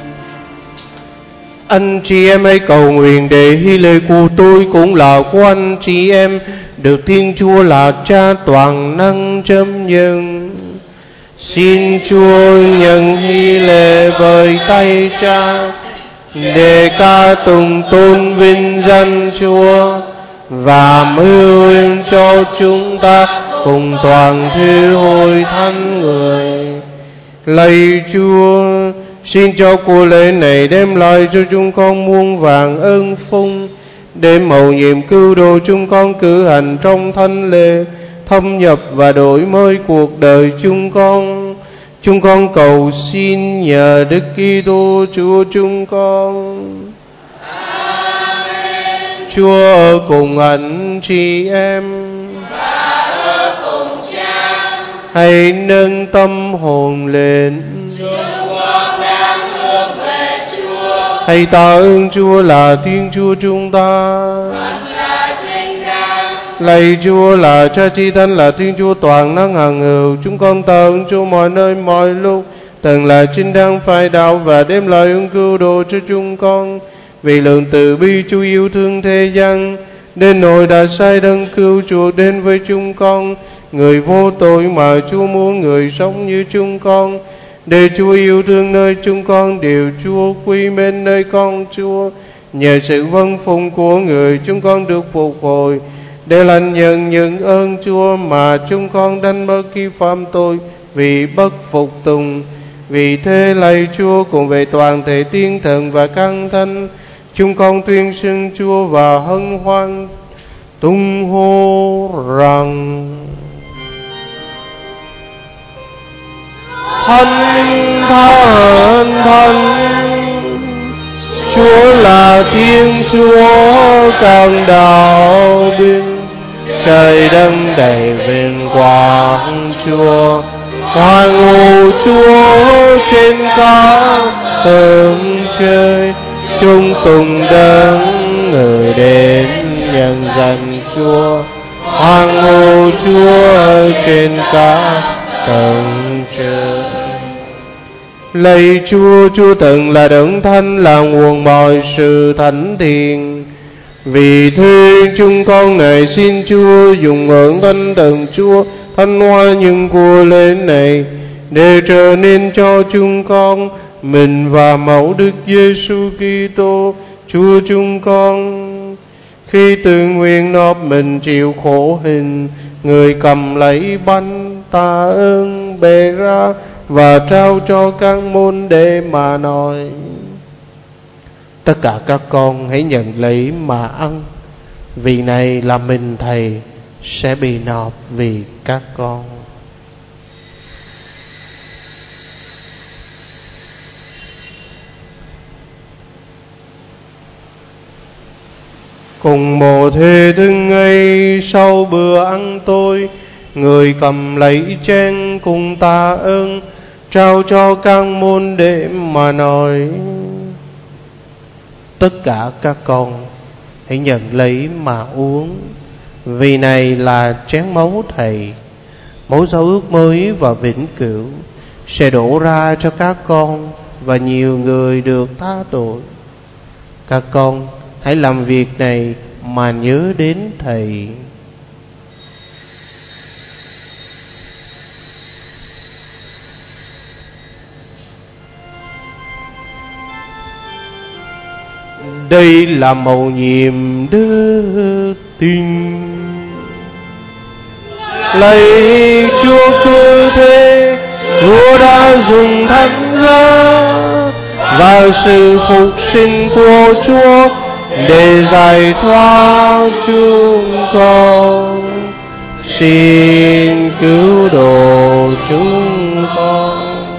Anh chị em hãy cầu nguyện để hy lễ của tôi cũng là của anh chị em được Thiên Chúa là Cha toàn năng chấm nhận. Xin Chúa nhận hy lễ với tay Cha để ca tụng tôn vinh danh Chúa và mưu huynh cho chúng ta cùng toàn thể Hội Thánh người. Lạy Chúa, xin cho của lễ này đem lại cho chúng con muôn vàn ơn phúc, để mầu nhiệm cứu độ chúng con cử hành trong thánh lễ, thâm nhập và đổi mới cuộc đời chúng con. Chúng con cầu xin nhờ Đức Kitô Chúa chúng con. Amen. Chúa ở cùng anh chị em. Và ở cùng Cha. Hãy nâng tâm hồn lên. Chúng con đang hướng về Chúa. Hãy tạ ơn Chúa là Thiên Chúa chúng ta. Thật là chính đáng. Lạy Chúa là Cha Chi Thánh, là Thiên Chúa toàn năng hằng hữu. Chúng con tạ ơn Chúa mọi nơi mọi lúc, từng là chính đáng phải đạo và đem lại ơn cứu độ cho chúng con. Vì lượng từ bi Chúa yêu thương thế gian, đến nỗi đã sai đấng cứu chuộc đến với chúng con, người vô tội mà Chúa muốn người sống như chúng con. Để Chúa yêu thương nơi chúng con, điều Chúa quý mến nơi con Chúa. Nhờ sự vâng phục của người, chúng con được phục hồi, để lãnh nhận những ơn Chúa mà chúng con đánh mất khi phạm tội vì bất phục tùng. Vì thế lạy Chúa, cùng về toàn thể tiên thần và các thánh, chúng con tuyên xưng Chúa và hân hoan tung hô rằng: Thánh thánh thánh, Chúa là Thiên Chúa càng đạo biên. Trời đất đầy vinh quang Chúa, hoan hô Chúa trên các tầng trời. Chúng tùng đấng người đến nhân danh Chúa, hoan hô Chúa trên các tầng trời. Lạy Chúa, Chúa từng là đấng thánh, là nguồn mọi sự thánh thiện. Vì thế chúng con này xin Chúa dùng ngưỡng thánh thần Chúa thánh hóa những của lễ này, để trở nên cho chúng con mình và mẫu Đức Giêsu Kitô Chúa chúng con. Khi tự nguyện nộp mình chịu khổ hình, người cầm lấy bánh tạ ơn bề ra và trao cho các môn đệ mà nói: Tất cả các con hãy nhận lấy mà ăn, vì này là mình Thầy sẽ bị nộp vì các con. Cùng một thế thức ấy, sau bữa ăn tối, người cầm lấy chén cùng tạ ơn, trao cho các môn đệ mà nói: Tất cả các con hãy nhận lấy mà uống, vì này là chén máu Thầy, máu giao ước mới và vĩnh cửu, sẽ đổ ra cho các con và nhiều người được tha tội. Các con hãy làm việc này mà nhớ đến Thầy. Đây là mầu nhiệm đức tin. Lạy Chúa cứ thế, Chúa đã dùng thánh giá và sự phục sinh của Chúa để giải thoát chúng con. Xin cứu độ chúng con.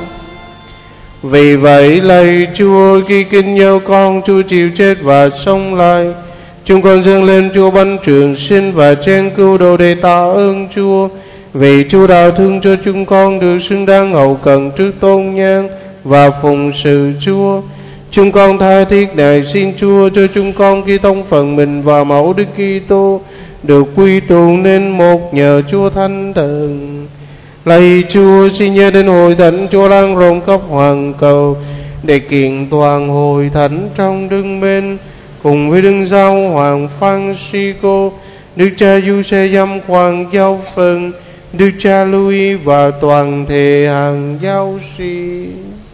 Vì vậy lạy Chúa, khi kính nhớ con Chúa chịu chết và sống lại, chúng con dâng lên Chúa bánh trường sinh và chén cứu độ để tạ ơn Chúa. Vì Chúa đã thương cho chúng con được xứng đáng hậu cần trước tôn nhang và phụng sự Chúa. Chúng con tha thiết này xin Chúa cho chúng con khi tông phần mình và mẫu Đức Kitô được quy tụ nên một nhờ Chúa Thánh Thần. Lạy Chúa, xin nhớ đến hội thánh Chúa lan rộng khắp hoàn cầu, để kiện toàn hội thánh trong Đức Mến, cùng với Đức Giáo Hoàng Francisco, Đức Cha Giuse Dâm Hoàng Giáo Phận, Đức Cha Louis và toàn thể hàng giáo sĩ.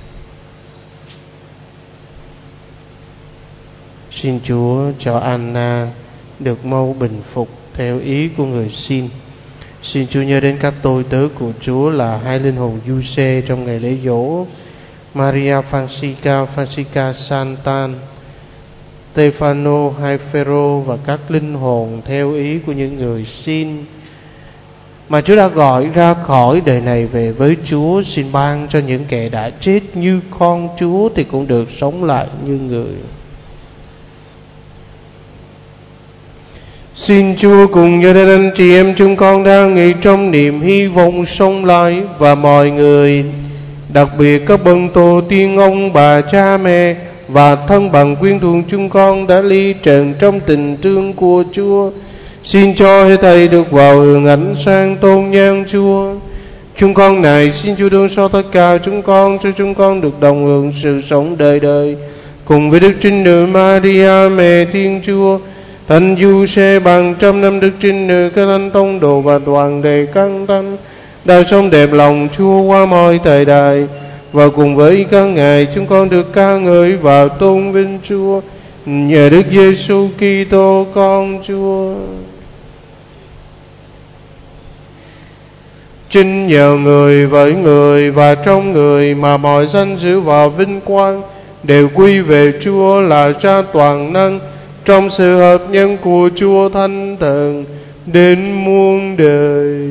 Xin Chúa cho Anna được mau bình phục theo ý của người xin. Xin Chúa nhớ đến các tôi tớ của Chúa là hai linh hồn Giuse trong ngày lễ dỗ, Maria Francisca Santan, Stefano Haifero và các linh hồn theo ý của những người xin mà Chúa đã gọi ra khỏi đời này về với Chúa. Xin ban cho những kẻ đã chết như con Chúa thì cũng được sống lại như người. Xin Chúa cùng nhớ đến anh chị em chúng con đang nghỉ trong niềm hy vọng sống lại, và mọi người, đặc biệt các bậc tổ tiên, ông bà, cha mẹ và thân bằng quyến thuộc chúng con đã ly trần trong tình thương của Chúa. Xin cho hết thầy được vào hưởng ánh sáng tôn nhang Chúa. Chúng con này xin Chúa thương xót tất cả chúng con, cho chúng con được đồng hưởng sự sống đời đời cùng với Đức Trinh Nữ Maria mẹ Thiên Chúa, Thánh Giuse bằng trăm năm Đức Trinh Nữ, các thánh tông đồ và toàn thể các thánh đã sống đẹp lòng Chúa qua mọi thời đại. và cùng với các ngài chúng con được ca ngợi và tôn vinh Chúa nhờ Đức Giêsu Kitô con Chúa. Chính nhờ người, với người và trong người mà mọi danh dự và vinh quang đều quy về Chúa là Cha toàn năng, trong sự hợp nhân của Chúa Thánh Thần đến muôn đời.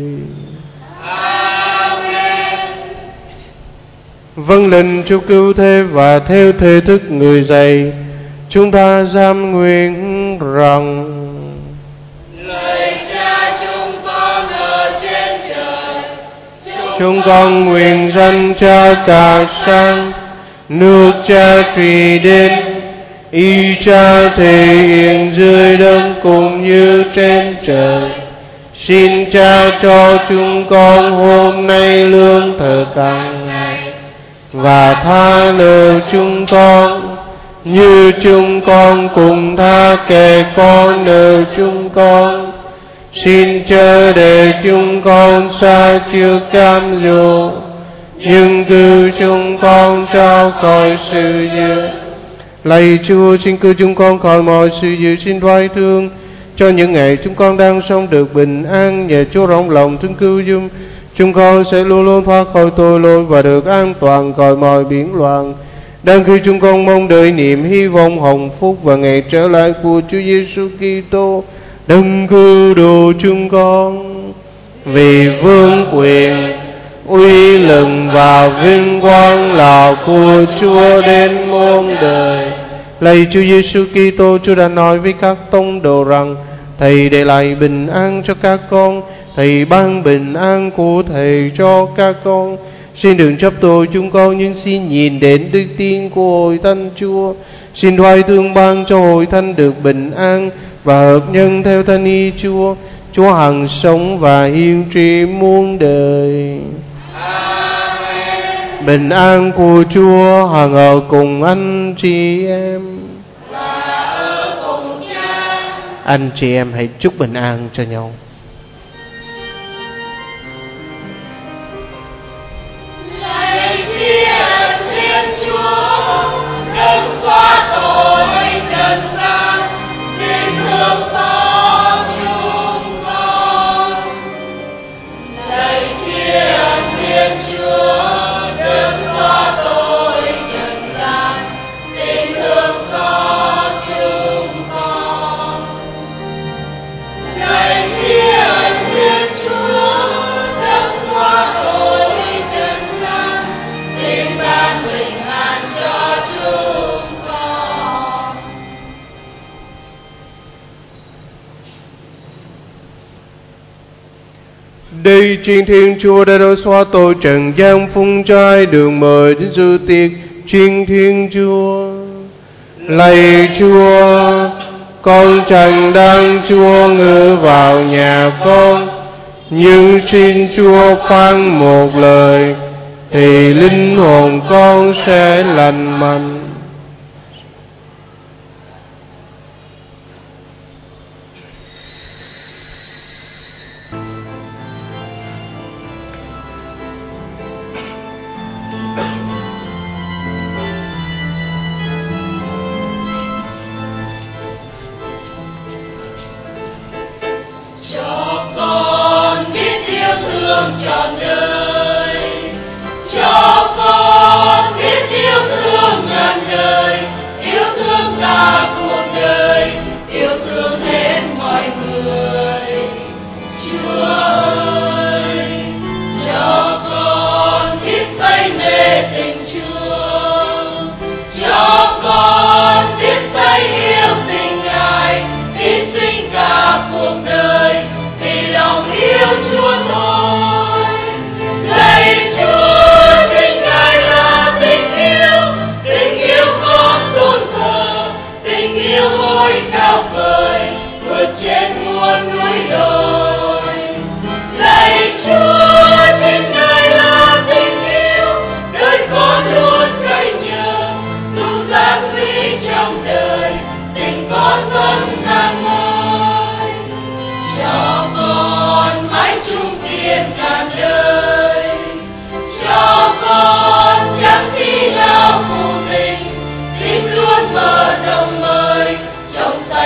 Amen. Vâng lệnh Chúa cứu thế và theo thể thức người dạy, chúng ta giam nguyện rằng: Lạy Cha chúng con ở trên trời, chúng con nguyện danh Cha cả sang, nước Cha trì đến, ý Cha thể hiện dưới đất cũng như trên trời. Xin Cha cho chúng con hôm nay lương thực hàng ngày, và tha nợ chúng con như chúng con cùng tha kẻ có nợ chúng con. Xin chớ để chúng con sa trước cám dỗ, nhưng cứu chúng con ra khỏi sự dữ. Lạy Chúa, xin cứu chúng con khỏi mọi sự dữ, xin đoái thương cho những ngày chúng con đang sống được bình an. Nhờ Chúa rộng lòng thương cứu giùm, chúng con sẽ luôn luôn thoát khỏi tội lỗi và được an toàn khỏi mọi biến loạn. Đang khi chúng con mong đợi niềm hy vọng hồng phúc và ngày trở lại của Chúa Giêsu Kitô, đấng cứu độ chúng con. Vì vương quyền, uy lực và vinh quang là của Chúa đến muôn đời. Lạy Chúa Giêsu Kitô, Chúa đã nói với các tông đồ rằng: Thầy để lại bình an cho các con, Thầy ban bình an của Thầy cho các con. Xin đừng chấp tội chúng con, nhưng xin nhìn đến đức tin của hội thánh Chúa. Xin đoái thương ban cho hội thánh được bình an và hợp nhân theo thánh ý Chúa. Chúa hằng sống và hiên trị muôn đời. Amen. Bình an của Chúa hằng ở cùng anh chị em. Và ở cùng Cha. Anh chị em hãy chúc bình an cho nhau. Lạy Thiên Chúa, đấng xóa tội trần gian, xin thương xót chúng con. Lạy Thiên Chúa, đấng xóa tội trần gian, xin thương xót chúng con. Lạy Thiên Chúa, đấng xóa tội trần gian, xin ban bình an cho chúng con. Đây chính Thiên Chúa đã đổ xóa tội trần gian, phung trai đường mời đến dự tiệc chính Thiên Chúa. Lạy Chúa, con chẳng đáng Chúa ngự vào nhà con, nhưng xin Chúa phán một lời thì linh hồn con sẽ lành mạnh. Cho con biết yêu thương trọn đời, cho con biết yêu thương ngàn đời, yêu thương cả cuộc đời, yêu thương hết mọi người. Chúa ơi, cho con biết say mê tình Chúa, cho con biết say yêu tình Ngài, hy sinh cả cuộc đời vì lòng yêu Chúa thôi. Lạy Chúa, chính Ngài là tình yêu không tôn thờ, tình yêu ôi cao vời, vượt trên muôn núi đồi. Lạy Chúa, chính Ngài là tình yêu, đời con luôn cậy nhờ, dù gian nguy trong đời, tình con vẫn sáng ngời. Cho con mãi chung tiền ngàn đời, cho con chắc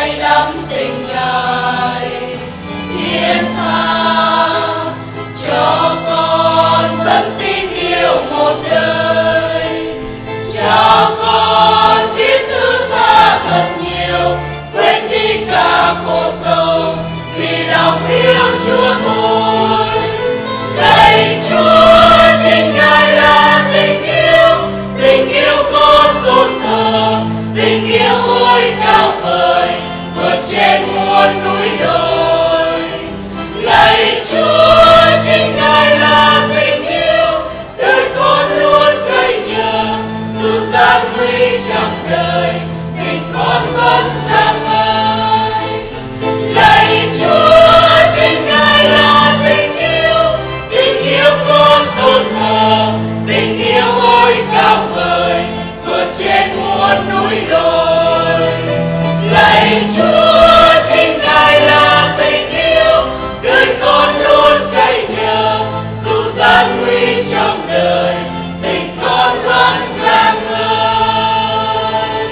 say đắm tình Ngài. Thiên tha cho con vẫn tin yêu một đời, cho con biết thứ tha thật nhiều, quên đi cả khổ sầu vì lòng yêu Chúa thôi. Lạy Chúa, chính Ngài là tình yêu con tôn thờ, tình yêu ôi cao vời vượt trên muôn núi đồi. Lạy Chúa, chính Ngài là tình yêu, đời con luôn cậy nhờ, dù gian nguy trong đời, tình con vẫn sáng ngời. Lạy Chúa, chính Ngài là tình yêu con tôn thờ, tình yêu ôi cao vời vượt trên muôn núi đồi. Lạy Chúa, chính Ngài là tình yêu, đời con luôn cậy nhờ, dù gian nguy trong đời, tình con vẫn sáng ngời.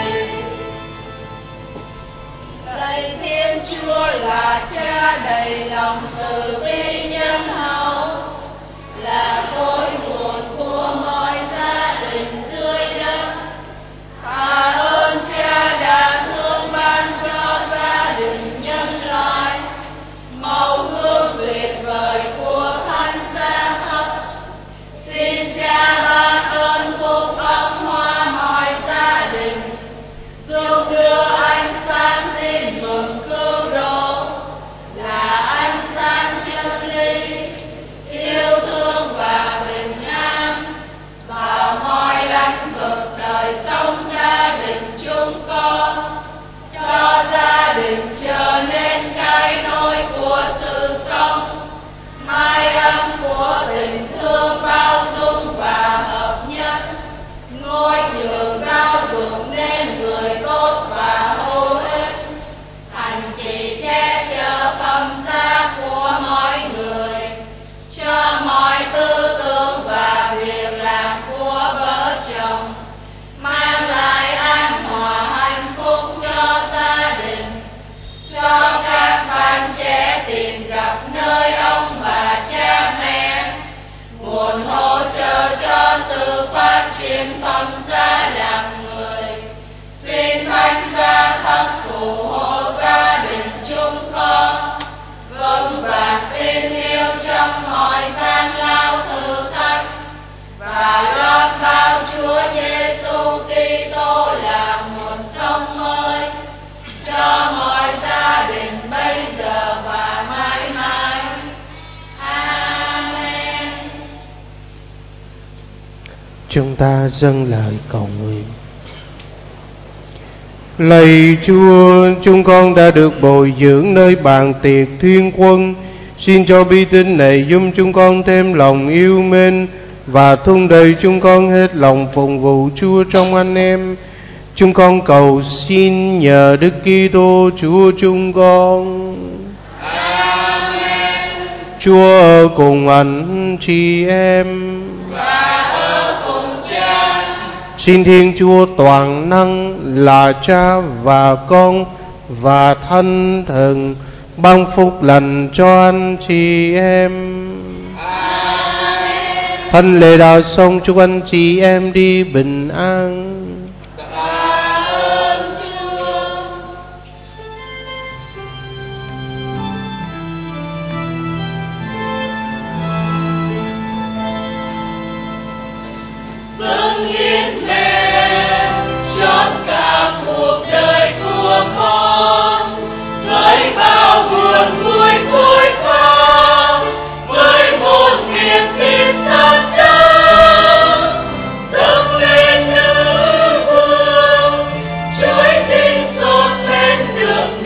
Lạy Thiên Chúa là Cha đầy lòng từ bi nhân hậu, là cội nguồn của mọi gia đình dưới đất. Tạ ơn Cha đã thương ban cho gia đình nhân loại màu hương tuyệt vời của Thánh Giá Thấp. Xin Cha ban ơn phúc ấm hoa mọi gia đình, giúp đưa ánh sáng tin mừng cứu độ, là ánh sáng chân lý, yêu thương và bình an vào mọi lĩnh vực đời sống gia đình chúng con, cho gia đình trở nên cái nôi của sự sống, mái ấm của tình thương bao dung và hợp nhất, ngôi trường giáo dục nên người tốt và hữu ích, hành trì che chở phẩm giá của mọi người, cho mọi tư tưởng và việc làm của vợ chồng, mang lại an hòa hạnh phúc cho gia đình, cho các bạn trẻ tìm gặp nơi ông bà cha mẹ, nguồn hỗ trợ cho sự phát triển phẩm giá làm người. Xin Thánh Giá Thấp phù hộ gia đình chúng con vững vàng tin yêu trong mọi gian lao thử thách, và loan báo Chúa Giêsu Kitô là nguồn sống mới cho mọi gia đình bây giờ và mãi mãi. Amen. Chúng ta dâng lời cầu nguyện. Lạy Chúa, chúng con đã được bồi dưỡng nơi bàn tiệc Thiên Quân. Xin cho bi tín này giúp chúng con thêm lòng yêu mến và thúc đẩy chúng con hết lòng phục vụ Chúa trong anh em. Chúng con cầu xin nhờ Đức Kitô Chúa chúng con. Amen. Chúa ở cùng anh chị em. Và ở cùng Cha. Xin Thiên Chúa toàn năng là Cha và Con và Thánh Thần ban phúc lành cho anh chị em. Amen. Thánh lễ đã xong, chúc anh chị em đi bình an. Tạ ơn Chúa. Dâng hiến mẹ chọn cả cuộc đời của con, với bao buồn vui vui con, với một niềm tin thật đau, dâng lên nữ vương, chuỗi tình xót bên đường